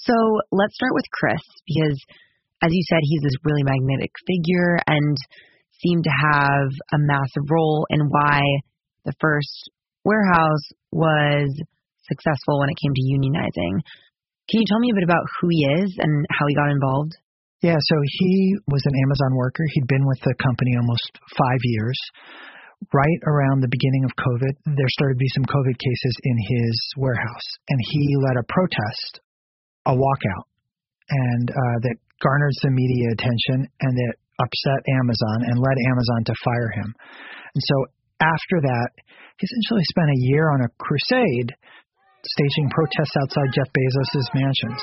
So let's start with Chris because, as you said, he's this really magnetic figure and seemed to have a massive role in why the first warehouse was successful when it came to unionizing. Can you tell me a bit about who he is and how he got involved? Yeah, so he was an Amazon worker. He'd been with the company almost 5 years. Right around the beginning of COVID, there started to be some COVID cases in his warehouse, and he led a protest, a walkout, and that garnered some media attention, and it upset Amazon and led Amazon to fire him. And so after that, he essentially spent a year on a crusade staging protests outside Jeff Bezos' mansions.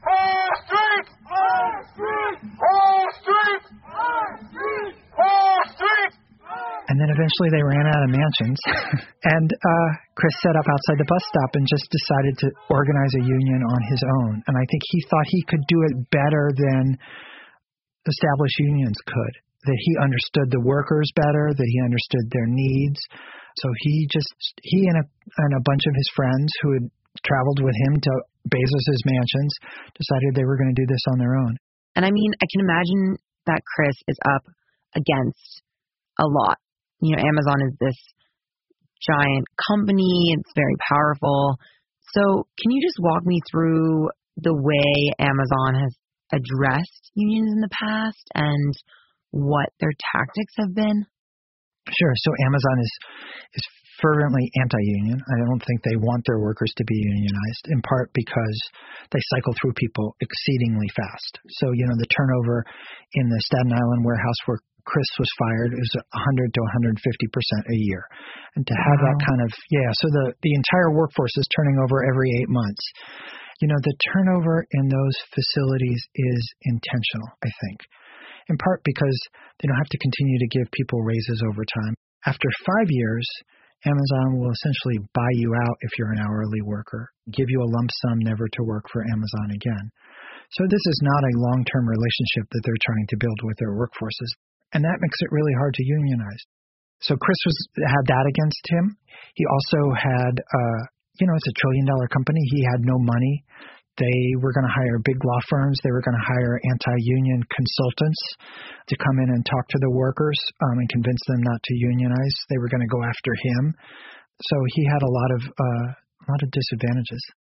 And then eventually they ran out of mansions, and Chris set up outside the bus stop and just decided to organize a union on his own. And I think he thought he could do it better than established unions could, that he understood the workers better, that he understood their needs. So he and a bunch of his friends who had traveled with him to Bezos' mansions decided they were going to do this on their own. And I mean, I can imagine that Chris is up against a lot. You know, Amazon is this giant company. It's very powerful. So can you just walk me through the way Amazon has addressed unions in the past and what their tactics have been? Sure. So Amazon is fervently anti-union. I don't think they want their workers to be unionized, in part because they cycle through people exceedingly fast. So, you know, the turnover in the Staten Island warehouse where Chris was fired is 100 to 150% a year. And to have that kind of, so the entire workforce is turning over every 8 months. You know, the turnover in those facilities is intentional, I think, in part because they don't have to continue to give people raises over time. After 5 years, Amazon will essentially buy you out if you're an hourly worker, give you a lump sum never to work for Amazon again. So this is not a long-term relationship that they're trying to build with their workforces. And that makes it really hard to unionize. So Chris had that against him. He also had, it's a $1 trillion company. He had no money. They were going to hire big law firms. They were going to hire anti-union consultants to come in and talk to the workers and convince them not to unionize. They were going to go after him. So he had a lot of disadvantages.